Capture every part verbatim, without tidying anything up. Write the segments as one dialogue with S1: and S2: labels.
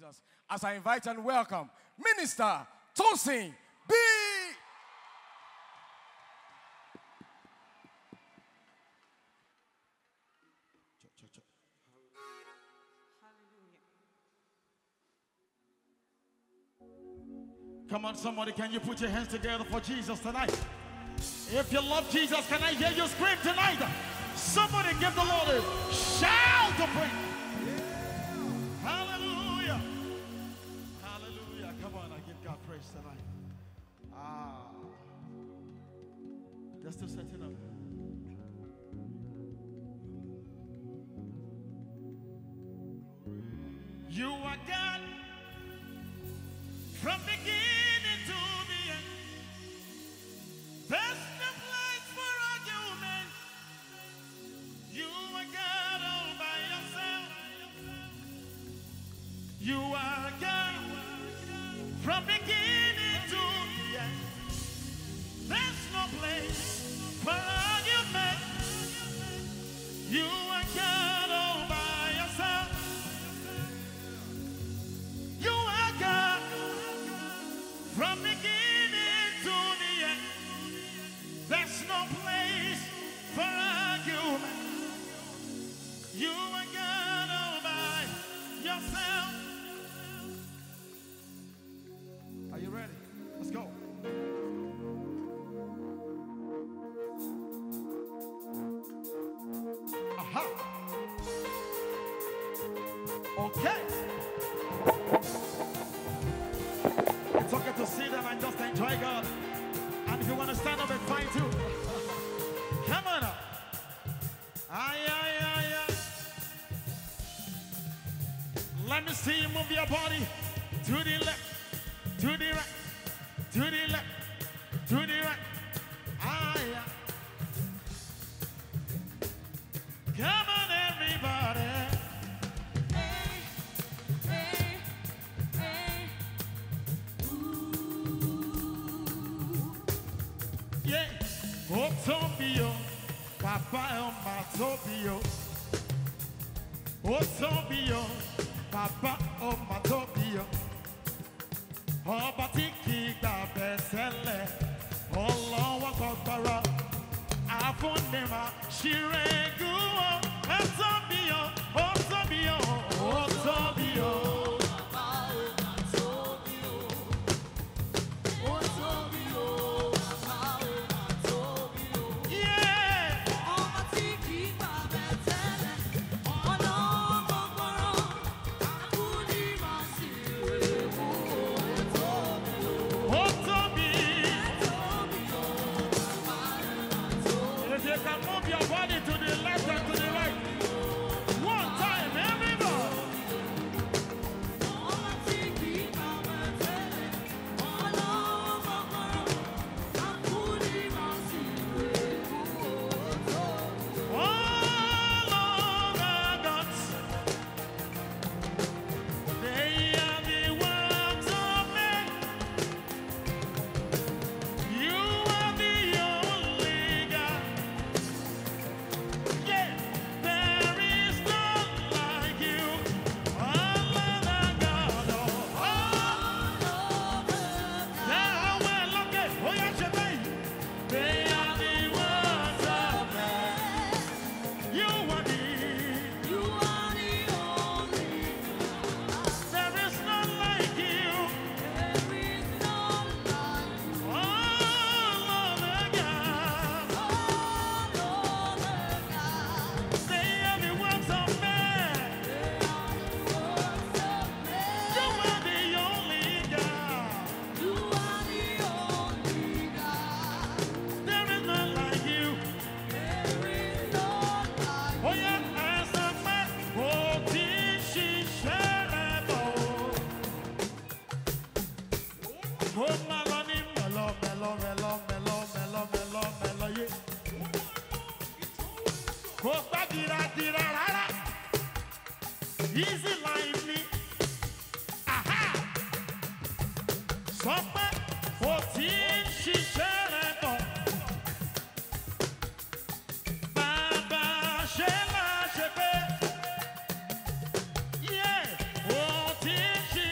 S1: Jesus, as I invite and welcome Minister Tosin B.
S2: Come on, somebody, can you put your hands together for Jesus tonight? If you love Jesus, can I hear you scream tonight? Somebody give the Lord a shout of praise. Hallelujah. Hallelujah. Come on, I give God praise tonight. Ah. They're still setting up. You are God from beginning to the end. There's no place for argument. You are God all by yourself. You are God from beginning to the end. There's no place for argument. You are God all by yourself. You are God from beginning to the end. There's no place for argument. You are God all by yourself. Are you ready? Let's go. Aha. Okay. It's okay to sit down and just enjoy God. And if you want to stand up, it's fine too. Come on up. Aye, aye, aye, aye. Let me see you move your body to the left, to the right, to the left, to the right. Aye, aye. Come on, everybody. Yeah, oh Tobio, Papa oh my Tobio, oh Tobio, Papa oh my Tobio, oh Batiki da Betele, oh Lawa Kotara, Afonema, Shiregu, oh Tobio, oh Tobio, oh Tobio. Easy like me. Aha. Somewhere fourteen she shared on. Baba Shela Shebe. Yeah. fourteen she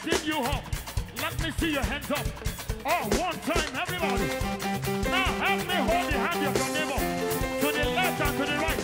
S2: lifting you up. Let me see your hands up. Oh, one time, everybody. Now help me hold the hand of your neighbor to the left and to the right.